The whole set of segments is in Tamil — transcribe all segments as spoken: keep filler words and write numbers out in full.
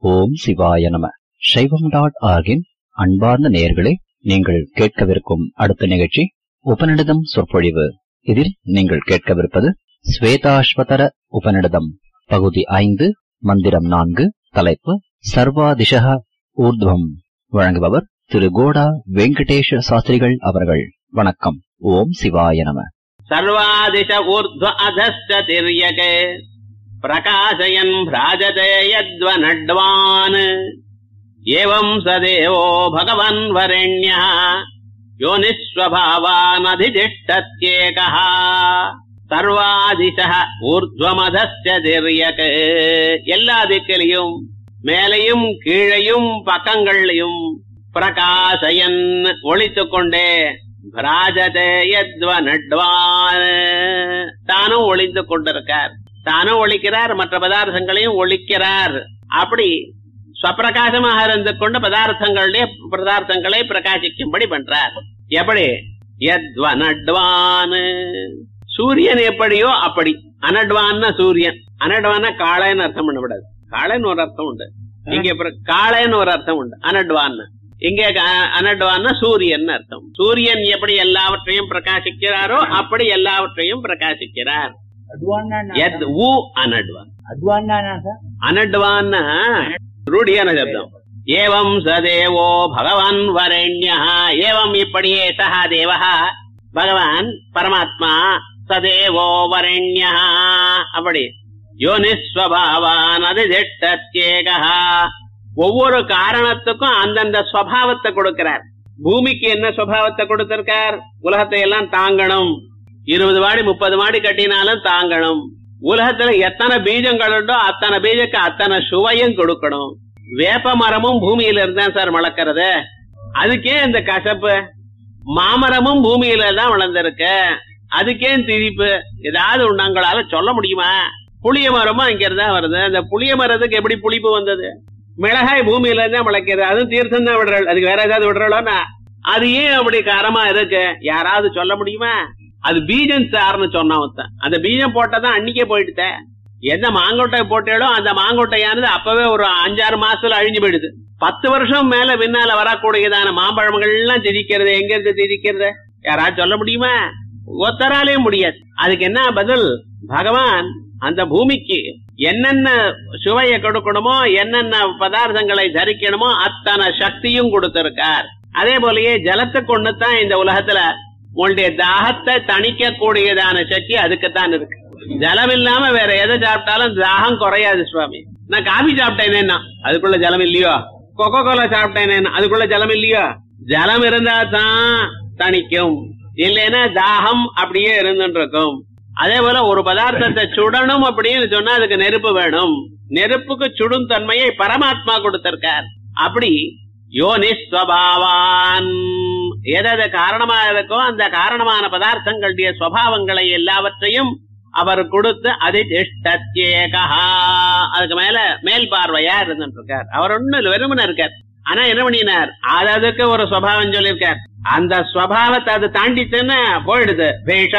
ஓம் சிவாய நம. சைவம் டாட் ஆர்கின் அன்பார்ந்த நேயர்களே, நீங்கள் கேட்கவிருக்கும் அடுத்த நிகழ்ச்சி உபநிடதம் சொற்பொழிவு. இதில் நீங்கள் கேட்கவிருப்பது ஸ்வேதாஸ்வதர உபநிடதம் பகுதி ஐந்து, மந்திரம் நான்கு, தலைப்பு சர்வாதிஷ ஊர்த்வம். வழங்குபவர் திரு கோடா வெங்கடேஷ சாஸ்திரிகள் அவர்கள். வணக்கம். ஓம் சிவாய நம. சர்வாதிஷ ஊர்த்வ அதஸ்ச திர்யகே பிரகாசயன் ப்ராஜதே யத்வனட்வான் ஏவம் சதேவோ பகவன் வரண்யः யோனிஸ்வபாவான் அதிதிஷ்டத்யேகः. சர்வாதிஷ ஊர்த்வமதஸ்ய திர்யகே, எல்லா திக்கிலையும் மேலையும் கீழையும் பக்கங்களையும் பிரகாசயன் ஒளித்துக் கொண்டே பிராஜதே யத்வனட்வான் தானும் ஒளிந்து கொண்டிருக்கார். தானும் ஒழிக்கிறார், மற்ற பதார்த்தங்களையும் ஒழிக்கிறார். அப்படி ஸ்வப்பிரகாசமாக இருந்து கொண்டு பதார்த்தங்களுடைய பதார்த்தங்களை பிரகாசிக்கும்படி பண்றார். எப்படி? யத்வனட்வான், சூரியன் எப்படியோ அப்படி. அனட்வான்னா சூரியன், அனட்வான்னா காளைன்னு அர்த்தம் பண்ணக்கூடாது. காளைன்னு ஒரு அர்த்தம் உண்டு இங்க, காளைன்னு ஒரு அர்த்தம் உண்டு. அனட்வான் இங்க அனட்வான்னா சூரியன் அர்த்தம். சூரியன் எப்படி எல்லாவற்றையும் பிரகாசிக்கிறாரோ அப்படி எல்லாவற்றையும் பிரகாசிக்கிறார். அனட்வான்னா ரூಢியான சப்தம். ஏவம் சதேவோ பகவான் வரண்யः, ஏவம் இப்படியே சஹா தேவः பகவான் பரமாத்மா சதேவோ வரண்யः அப்படி யோனிஸ்வபாவான் அதிதிஷ்டத்யேகः, ஒவ்வொரு காரணத்துக்கும் அந்தந்த ஸ்வபாவத்தை கொடுக்கிறார். பூமிக்கு என்ன ஸ்வபாவத்தை கொடுத்திருக்கார்? உலகத்தை எல்லாம் தாங்கணும். இருபது மாடி முப்பது மாடி கட்டினாலும் தாங்கணும். உலகத்துல எத்தனை பீஜங்கள் உண்டோ அத்தனை பீஜக்கு அத்தனை சுவையும் கொடுக்கணும். வேப்ப மரமும் பூமியில இருந்தா சார் வளர்க்கறது, அதுக்கே இந்த கசப்பு. மாமரமும் பூமியில தான் வளர்ந்திருக்கு, அதுக்கே திரிப்பு. ஏதாவது உங்களால சொல்ல முடியுமா? புளிய மரமும் இங்க இருந்தா வருது, அந்த புளிய மரத்துக்கு எப்படி புளிப்பு வந்தது? மிளகாய் பூமியில இருந்தா முளைக்கிறது, அதுவும் தீர்த்தம் தான் விடுறாள். அதுக்கு வேற ஏதாவது விடுறாளோன்னா அது ஏன் அப்படி காரமா இருக்கு? யாராவது சொல்ல முடியுமா? அது பீஜம் சார்னு சொன்னா ஒருத்தன், அந்த பீஜம் போட்டதான் அன்னைக்கே போயிடுத. எந்த மாங்கொட்டை போட்டாலும் அந்த மாங்கொட்டையானது அப்பவே ஒரு அஞ்சாறு மாசத்துல அழிஞ்சு போயிடுது. பத்து வருஷம் மேல பின்னால வரக்கூடியதான மாம்பழங்கள் எல்லாம் திரிக்கிறது எங்க இருந்து திரிக்கிறது? யாராவது சொல்ல முடியுமா? ஒத்தராலே முடியாது. அதுக்கு என்ன பதில்? பகவான் அந்த பூமிக்கு என்னென்ன சுவையை கொடுக்கணுமோ, என்னென்ன பதார்த்தங்களை தரிக்கணுமோ அத்தனை சக்தியும் கொடுத்திருக்கார். அதே போலயே ஜலத்துக்கு ஒண்ணுதான் இந்த உலகத்துல உங்களுடைய தாகத்தை தணிக்க கூடியதான சக்தி அதுக்குத்தான் இருக்கு. ஜலம் இல்லாம வேற எதை சாப்பிட்டாலும் தாகம் குறையாது சுவாமி. நான் காபி சாப்பிட்டேனேன்னா அதுக்குள்ள ஜலம் இல்லையோ, கொக்கோ கோலா சாப்பிட்டேனேன்னா அதுக்குள்ள ஜலம் இல்லையோ. ஜலம் இருந்தா தான் தணிக்கும், இல்லைன்னா தாகம் அப்படியே இருந்துட்டு இருக்கும். அதே போல ஒரு பதார்த்தத்தை சுடணும் அப்படின்னு சொன்னா அதுக்கு நெருப்பு வேணும். நெருப்புக்கு சுடும் தன்மையை பரமாத்மா கொடுத்திருக்கார். அப்படி யோனிஸ்வபாவான், எதாவது காரணமா இருக்கோ அந்த காரணமான பதார்த்தங்களுடைய சுவாவங்களை எல்லாவற்றையும் அவர் கொடுத்து அதிதிஷ்டத்யேகா, அதுக்கு மேல மேல் பார்வையா இருந்துட்டு இருக்கார். அவர் ஒண்ணு வெறுமன இருக்கார். ஆனா என்ன பண்ணினார்? அதுக்கு ஒரு சுவாவம் சொல்லியிருக்கார். அந்த சுவாவத்தை அது தாண்டிச்சுன்னு போயிடுது.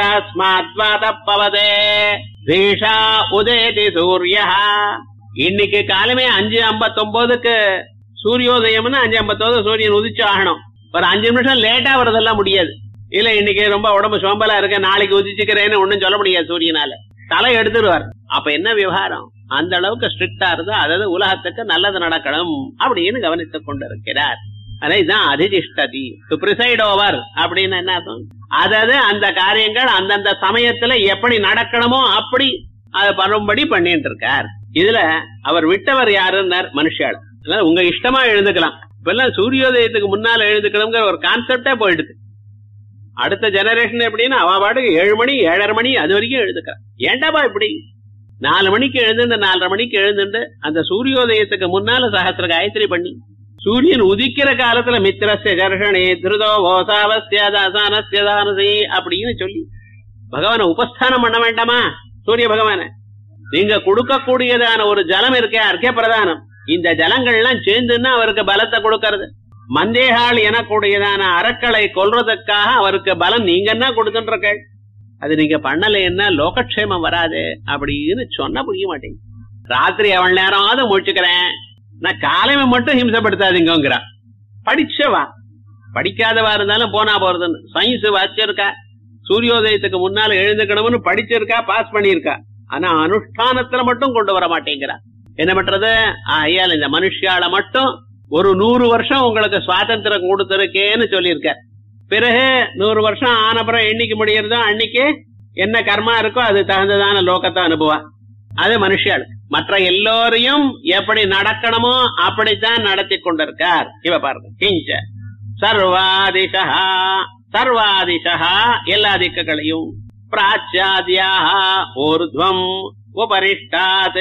உதயதி சூரிய, இன்னைக்கு காலமே அஞ்சு ஐம்பத்தி ஒன்பதுக்கு சூரியோதயம்னு அஞ்சு ஐம்பத்தொன்பது சூரியன் உதிச்சு ஆகணும். ஒரு அஞ்சு நிமிஷம் லேட்டா வரதெல்லாம் முடியாது. இல்ல இன்னைக்கு ரொம்ப உடம்பு சோம்பலா இருக்க நாளைக்கு உதிச்சுக்கிறேன்னு ஒண்ணும் சொல்ல முடியாது. சூரியனால தலை எடுத்துருவார். அப்ப என்ன விவகாரம்? அந்த அளவுக்கு ஸ்ட்ரிக்டா இருந்தா அதாவது உலகத்துக்கு நல்லது நடக்கணும் அப்படின்னு கவனித்துக் கொண்டிருக்கிறார். அதான் அதிதிஷ்டதி, டு பிரிசைட் ஓவர் அப்படின்னு என்ன அர்த்தம்? அதாவது அந்த காரியங்கள் அந்தந்த சமயத்துல எப்படி நடக்கணுமோ அப்படி அதை பரும்படி பண்ணிட்டு இருக்கார். இதுல அவர் விட்டவர் யாருன்னார்? மனுஷாள். உங்க இஷ்டமா எழுந்துக்கலாம். இப்ப எல்லாம் சூரியோதயத்துக்கு முன்னால எழுந்துக்கணுங்கிற ஒரு கான்செப்டே போயிடுது. அடுத்த ஜெனரேஷன் எப்படின்னா அவ பாட்டுக்கு ஏழு மணி ஏழரை மணி அது வரைக்கும் எழுதுக்கிறான். ஏண்டாப்பா இப்படி? நாலு மணிக்கு எழுந்துட்டு நாலரை மணிக்கு எழுந்துட்டு அந்த சூரியோதயத்துக்கு முன்னால சகஸ்ர காயத்ரி பண்ணி சூரியன் உதிக்கிற காலத்துல மித்திரஸ்ய ஜர்ஷணே திருதோ கோசாவஸ்யதானசி அப்படின்னு சொல்லி பகவான உபஸ்தானம் பண்ண வேண்டாமா? சூரிய பகவான நீங்க கொடுக்கக்கூடியதான ஒரு ஜலம் இருக்கே, அர்க்க பிரதானம், இந்த ஜலங்கள் எல்லாம் சேர்ந்துன்னா அவருக்கு பலத்தை கொடுக்கறது. மந்தேகால் எனக்கூடியதான அறக்களை கொல்றதுக்காக அவருக்கு பலம் நீங்க என்ன கொடுத்துட்டு, அது நீங்க பண்ணலைன்னா லோகக்ஷேமம் வராது அப்படின்னு சொன்ன புரிய மாட்டேங்க. ராத்திரி அவள் நேரமாவது முடிச்சுக்கிறேன், நான் காலைமை மட்டும் ஹிம்சப்படுத்தாதீங்கிறா. படிச்சவா படிக்காதவா இருந்தாலும் போனா போறதுன்னு சயின்ஸ் வாசிச்சிருக்கா, சூரியோதயத்துக்கு முன்னால எழுந்துக்கணும்னு படிச்சிருக்கா, பாஸ் பண்ணிருக்கா. ஆனா அனுஷ்டானத்துல மட்டும் கொண்டு வர மாட்டேங்கிறா. என்ன பண்றது? ஐயால் இந்த மனுஷால மட்டும் ஒரு நூறு வருஷம் உங்களுக்கு சுவாதந்திரம் கொடுத்திருக்கேன்னு சொல்லியிருக்க. பிறகு நூறு வருஷம் ஆனப்புறம் என்னைக்கு முடியறதோ அன்னைக்கு என்ன கர்மா இருக்கோ அது தகுந்ததான லோகத்தை அனுபவா. அது மனுஷாள். மற்ற எல்லோரையும் எப்படி நடக்கணுமோ அப்படித்தான் நடத்தி கொண்டிருக்கார். இவ பாருங்க, கிஞ்ச சர்வாதிஷா சர்வாதிஷா எல்லா திக்குகளையும், பிராச்சாத்யா ஊர்த்வம் உபரிஷ்டாத்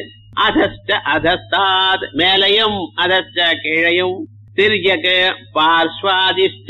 அதஸ்ட அதஸ்தாத் மேலையும் அதஸ்ட கீழையும், திரியக்கு பார்ஸ்வாதிஷ்ட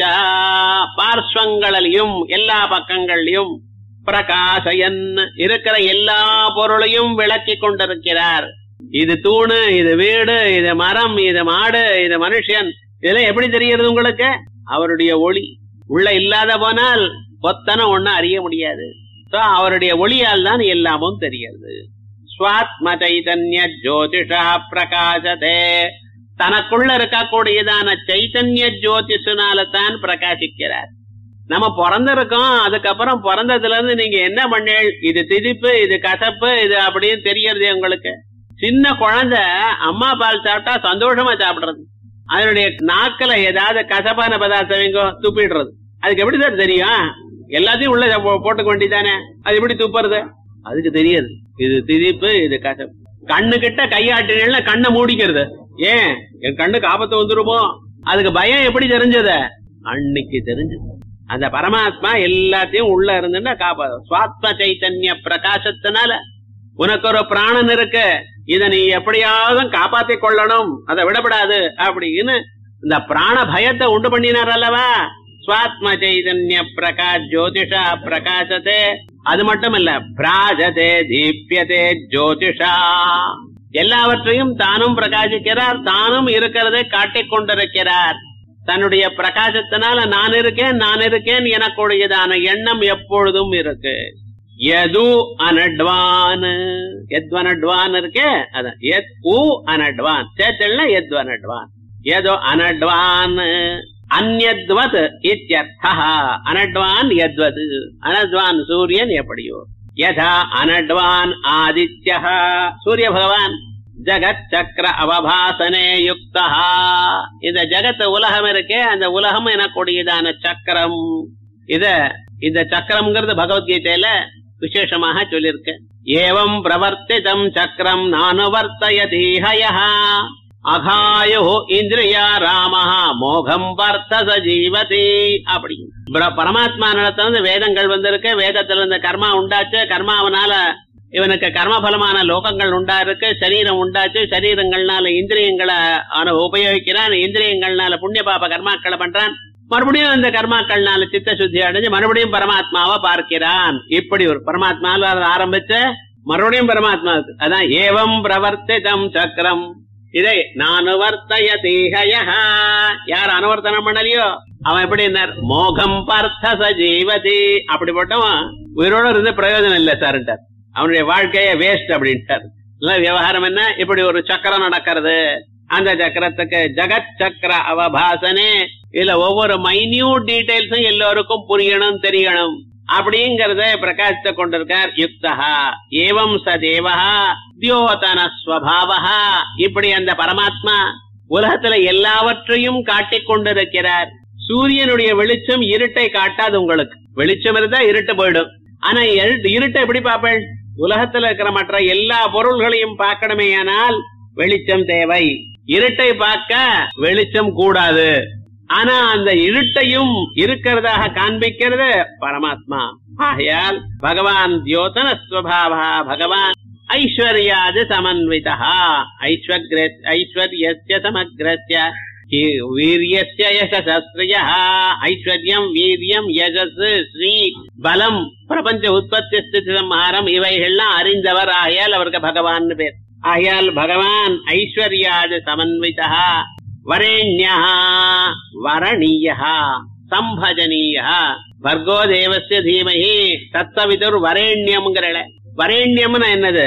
பார்ஸ்வங்களிலும் எல்லா பக்கங்களிலும், பிரகாசயன் இருக்கிற எல்லா பொருளையும் விளக்கி கொண்டிருக்கிறார். இது தூணு, இது வீடு, இது மரம், இது மாடு, இது மனுஷன், இதெல்லாம் எப்படி தெரிகிறது உங்களுக்கு? அவருடைய ஒளி உள்ள இல்லாத போனால் பொத்தன ஒண்ணு அறிய முடியாது. அவருடைய ஒளியால் தான் எல்லாமும் தெரிகிறது. ஸ்வாத்ம சைதன்ய ஜோதிஷா பிரகாசதே தனக்குள்ள இருக்கக்கூடியதான சைத்தன்ய ஜோதிஷனால தான் பிரகாசிக்கிறார். நம்ம பிறந்திருக்கோம், அதுக்கப்புறம் பிறந்ததுல இருந்து நீங்க என்ன பண்ண, இது திதிப்பு, இது கசப்பு, இது அப்படின்னு தெரியறது உங்களுக்கு. சின்ன குழந்தை அம்மா பால் சாப்பிட்டா சந்தோஷமா சாப்பிடுறது, அதனுடைய நாக்கில ஏதாவது கசப்பான பதார்த்தம் துப்பிடுறது. அதுக்கு எப்படி சார் தெரியும்? எல்லாத்தையும் உள்ள போட்டுக்க வேண்டியதானே, அது எப்படி துப்புறது? அதுக்கு தெரியாது இது திதிப்பு, இது கசப்பு. கண்ணு கிட்ட கையாட்டினா கண்ணை மூடிக்கிறது. ஏன்? என் கண்ணுக்கு ஆபத்து வந்துருமோ. அதுக்கு பயம் எப்படி தெரிஞ்சது? அன்னைக்கு தெரிஞ்சது. அந்த பரமாத்மா எல்லாத்தையும் உள்ள இருந்துன்னா காப்பாது. சுவாத்ம சைத்தன்ய பிரகாசத்தினால உனக்கு ஒரு பிராணன் இருக்கு, இத நீ எப்படியாவது காப்பாத்தி கொள்ளணும், அதை விடப்படாது அப்படின்னு இந்த பிராண பயத்தை உண்டு பண்ணினார் அல்லவா. சுவாத்ம சைதன்ய பிரகாஷ் ஜோதிஷா பிரகாசத்தே. அது மட்டும் இல்ல, பிராஜதே தீப்யதே ஜோதிஷா எல்லாவற்றையும் தானும் பிரகாசிக்கிறார், தானும் இருக்கிறதை காட்டிக் கொண்டிருக்கிறார். தன்னுடைய பிரகாசத்தினால நான் இருக்கேன் நான் இருக்கேன் எனக்குடையதான எண்ணம் எப்பொழுதும் இருக்கு. எது அனட்வான் எத் அனட்வான் இருக்கே, அதான் எத் உ அனட்வான் சேத்தல்ல எத் அனட்வான் ஏதோ அனட்வான் அந்யத்வத் இத்யர்த்தः. அனட்வான் யத்வது, அனட்வான் சூரியன் எப்படியோ, யதா அனட்வான் ஆதித்யः சூரிய பகவான் ஜகத் சக்கர அவபாசனே யுக்தா. இந்த ஜகத் உலகம் இருக்கே, அந்த உலகம் எனக்கூடியதான சக்கரம். இத இந்த சக்கரம்ங்கிறது பகவத்கீதையில விசேஷமாக சொல்லியிருக்க. ஏவம் பிரவர்த்திதம் சக்கரம் நானுவர்த்தயதீஹயः அகாயோ இந்திரியா ராமஹ மோகம் வர்த்தச ஜீவதி. அப்படி பரமாத்மா நடத்தின வேதங்கள் வந்திருக்கு, வேதத்துல இருந்து கர்மா உண்டாச்சு, கர்மாவனால இவனுக்கு கர்மபலமான லோகங்கள் உண்டா இருக்கு, சரீரம் உண்டாச்சு, சரீரங்கள்னால இந்திரியங்களை உபயோகிக்கிறான், இந்திரியங்கள்னால புண்ணிய பாப கர்மாக்களை பண்றான், மறுபடியும் அந்த கர்மாக்கள்னால சித்த சுத்தி அடைஞ்சு மறுபடியும் பரமாத்மாவை பார்க்கிறான். இப்படி ஒரு பரமாத்மால ஆரம்பிச்ச மறுபடியும் பரமாத்மா. அதான் ஏவம் பிரவர்த்திதம் சக்கரம். இதை நானுவர்த்தயதீஹயः யார் அனுவர்த்தனம் பண்ணலையோ அவன் எப்படி இருந்தார்? மோகம் பார்த்தச ஜீவதி. அப்படிப்பட்டவன் உயிரோட இருந்து பிரயோஜனம் இல்ல சார்ட்டார், அவனுடைய வாழ்க்கைய வேஸ்ட் அப்படின்ட்டார். விவகாரம் என்ன? இப்படி ஒரு சக்கரம் நடக்கிறது, அந்த சக்கரத்துக்கு ஜகத் சக்கர அவபாசனே. இதுல ஒவ்வொரு மைன்யூட் டீடைல்ஸும் எல்லோருக்கும் புரியணும், தெரியணும் அப்படிங்கறத பிரகாசித்து கொண்டிருக்கார். யுக்தஹா ஏவம் சதேவா தியோதன ஸ்வபாவஹா. இப்படி அந்த பரமாத்மா உலகத்துல எல்லாவற்றையும் காட்டிக் கொண்டிருக்கிறார். சூரியனுடைய வெளிச்சம் இருட்டை காட்டாது. உங்களுக்கு வெளிச்சம் இருந்தா இருட்டு போயிடும். ஆனா இருட்டை எப்படி பார்ப்பேன்? உலகத்துல இருக்கிற மற்ற எல்லா பொருள்களையும் பார்க்கணுமே, ஆனால் வெளிச்சம் தேவை. இருட்டை பார்க்க வெளிச்சம் கூடாது. ஆனா அந்த இருட்டையும் இருக்கிறதாக காண்பிக்கிறது பரமாத்மா. ஆகையால் பகவான் தியோதன ஸ்வபாவா, பகவான் ஐஸ்வர்யாது சமன்விதா. ஐஸ்வர்ய ஐஸ்வர்யஸ்ய சமக்ரஸ்ய வீரியஸ்ய யசஸ்ஸ்ரயः. ஐஸ்வர்யம், வீரியம், யசஸ், ஸ்ரீ, பலம், பிரபஞ்ச உற்பத்தி ஸ்திதி சம்ஹாரம் இவைகள்லாம் அறிந்தவர். ஆகையால் அவருக்கு பகவான் பேர். ஆகையால் பகவான் ஐஸ்வர்யாது சமன்விதா, வரேண்யः வரணீயः சம்பஜனீயः. வர்கோ தேவஸ்ய தீமஹி தத்சவிதுர் வரேண்யம்ங்கறல. வரேண்யம்னா என்னது?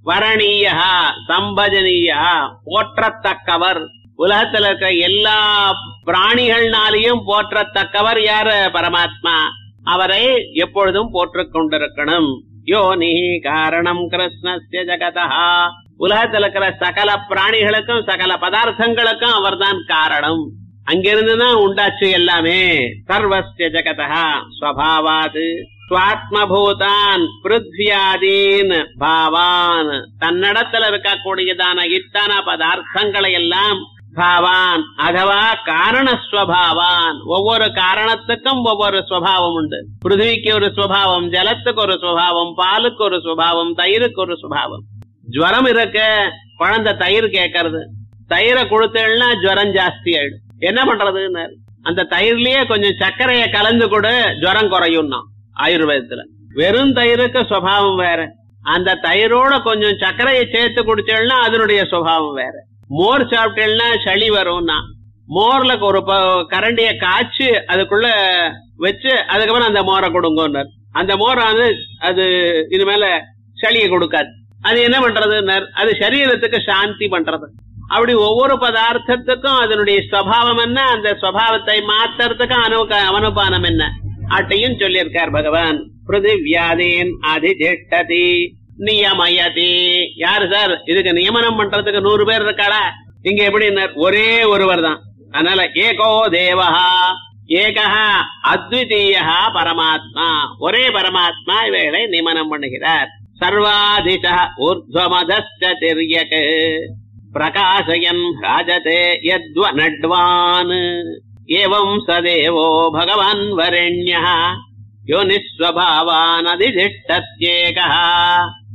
வரணீய சம்பஜனீய போற்றத்தக்கவர். உலகத்துல இருக்க எல்லா பிராணிகள்னாலையும் போற்றத்தக்கவர் யாரு? பரமாத்மா. அவரை எப்பொழுதும் போற்றுக் கொண்டிருக்கணும். யோனி காரணம் கிருஷ்ணஸ்ய ஜகதா. உலகத்தில் இருக்கிற சகல பிராணிகளுக்கும் சகல பதார்த்தங்களுக்கும் அவர்தான் காரணம். அங்கிருந்துதான் உண்டாச்சு எல்லாமே. சர்வஸ்ய ஜகதா ஸ்வபாவாது ஸ்வாத்மபூதான் பிருத்வியாதீன் பாவான். தன்னிடத்துல இருக்கக்கூடியதான இத்தனை பதார்த்தங்களை எல்லாம் பாவான் அதுவா காரணஸ்வபாவான். ஒவ்வொரு காரணத்துக்கும் ஒவ்வொரு சுவாவம் உண்டு. பிருத்திவிக்கு ஒரு சுவாவம், ஜலத்துக்கு ஒரு சுவாவம், பாலுக்கு ஒரு சுவாவம், தயிருக்கு ஒரு சுவாவம். ஜுவரம் இருக்க குழந்தை தயிர் கேட்கறது, தயிரை கொடுத்தேன்னா ஜுவரம் ஜாஸ்தி ஆயிடும். என்ன பண்றதுன்னு அந்த தயிர்லயே கொஞ்சம் சர்க்கரைய கலந்து கூட ஜுவரம் குறையும்னா ஆயுர்வேதத்துல. வெறும் தயிருக்கு சுவாவம் வேற, அந்த தயிரோட கொஞ்சம் சர்க்கரையை சேர்த்து குடிச்சேன்னா அதனுடைய சுவாவம் வேற. மோர் சாப்பிட்டேன்னா சளி வரும்னா மோர்ல ஒரு கரண்டிய காய்ச்சி அதுக்குள்ள வச்சு அதுக்கப்புறம் அந்த மோரை கொடுங்க. அந்த மோரானது அது இது மேல சளியை கொடுக்காது. அது என்ன பண்றது? அது சரீரத்துக்கு சாந்தி பண்றது. அப்படி ஒவ்வொரு பதார்த்தத்துக்கும் அதனுடைய சுவாவம் என்ன, அந்த சுவாவத்தை மாத்துறதுக்கு அனு அவனுபானம் என்ன அட்டையும் சொல்லியிருக்கார் பகவான். பிருத்திவியாதீன் அதிதிஷ்டதி நியமயதி. யாரு சார் இதுக்கு நியமனம் பண்றதுக்கு நூறு பேர் இருக்காளா? இங்க எப்படி ஒரே ஒருவர் தான். அதனால ஏகோ தேவஹா ஏகஹா அத்விதீயா பரமாத்மா. ஒரே பரமாத்மா இவைகளை நியமனம் பண்ணுகிறார். சர்வாதிஷ ஊர்த்வமதஸ்ய திர்யக் பிரகாசயன் ராஜதே யத்வ நட்வான். ஏவம் சதேவோ பகவான் வரண்யः யோனிஸ்வபாவான் அதிதிஷ்டத்யேகः.